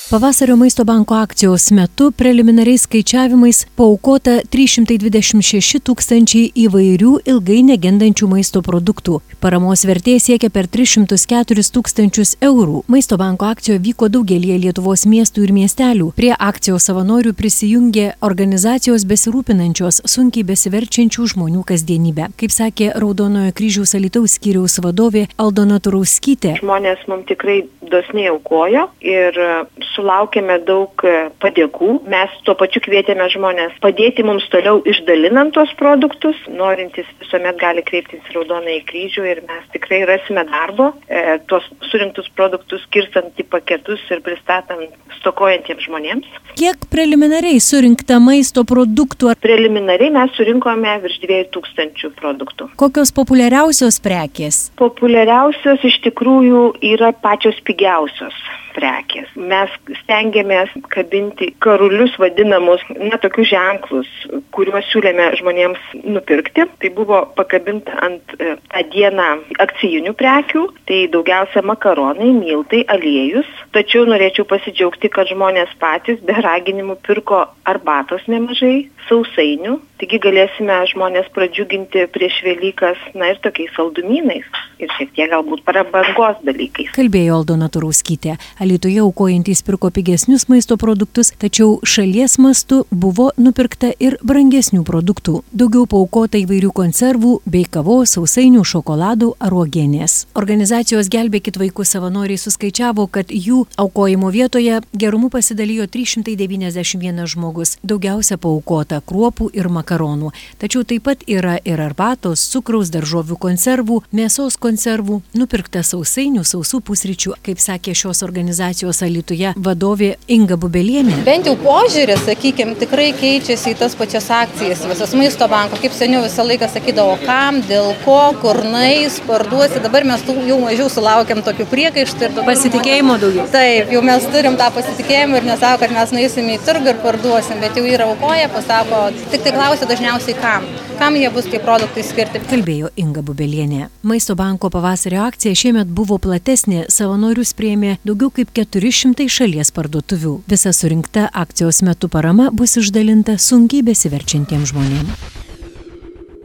Pavasario maisto banko akcijos metu preliminariais skaičiavimais paaukota 326 tūkstančiai įvairių ilgai negendančių maisto produktų. Paramos vertė siekia per 304 tūkstančius eurų. Maisto banko akcijoje vyko daugelį Lietuvos miestų ir miestelių. Prie akcijos savanorių prisijungė organizacijos besirūpinančios sunkiai besiverčiančių žmonių kasdienybę. Kaip sakė Raudonojo kryžiaus Alytaus skyriaus vadovė Aldona Turauskytė. Žmonės mums tikrai dosniai aukojo ir sulaukėme daug padėkų. Mes tuo pačiu kvietėme žmonės padėti mums toliau išdalinant tuos produktus. Norintys visuomet gali kreiptis į Raudonąjį kryžių ir mes tikrai rasime darbo, tuos surinktus produktus skirstant į paketus ir pristatant stokojantiems žmonėms. Kiek preliminariai surinkta maisto produktų? Preliminariai mes surinkome virš 2000 produktų. Kokios populiariausios prekės? Populiariausios iš tikrųjų yra pačios pigiausios prekės. Mes stengiamės kabinti karulius vadinamus, tokius ženklus, kuriuos siūlėme žmonėms nupirkti. Tai buvo pakabinta ant tą dieną akcijinių prekių, tai daugiausia makaronai, miltai, aliejus. Tačiau norėčiau pasidžiaugti, kad žmonės patys be raginimų pirko arbatos nemažai, sausainių. Taigi galėsime žmonės pradžiuginti prieš Velykas, ir tokiais saldumynais ir šiek tiek galbūt prabangos dalykais. Kalbėjo Aldona Turauskytė. Alytuje aukojantys pirko pigesnius maisto produktus, tačiau šalies mastu buvo nupirkta ir brangesnių produktų. Daugiau paaukota įvairių konservų bei kavos, sausainių, šokoladų ar uogienės. Organizacijos Gelbėkit vaikus savanoriai suskaičiavo, kad jų aukojimo vietoje gerumu pasidalijo 391 žmogus. Daugiausia paaukota kruopų ir makaronų. Tačiau taip pat yra ir arbatos, cukraus, daržovių konservų, mėsos konservų, nupirkta sausainių, sausų pusryčių, kaip sakė šios organizacijos Alytuje vadovė Inga Bubelienė. Bent jau požiūris, sakykime, tikrai keičiasi į tas pačias akcijas. Visas maisto banko, kaip seniau visą laiką sakydavo, kam, dėl ko, kur nais, parduosi. Dabar mes jau mažiau sulaukiam tokių priekaištų. Pasitikėjimo daugiau. Taip, jau mes turim tą pasitikėjimą ir nesako, kad mes nueisim į turgų ir parduosim, bet jau yra aukoja, pasako, tik tai klausia dažniausiai kam. Kam jie bus tie produktai skirti. Kalbėjo Inga Bubelienė. Maisto banko pavasario akcija šiemet buvo platesnė, savanorius priėmė daugiau kaip 400 šalies parduotuvių. Visa surinkta akcijos metu parama bus išdalinta sunkiai besiverčiantiems žmonėms.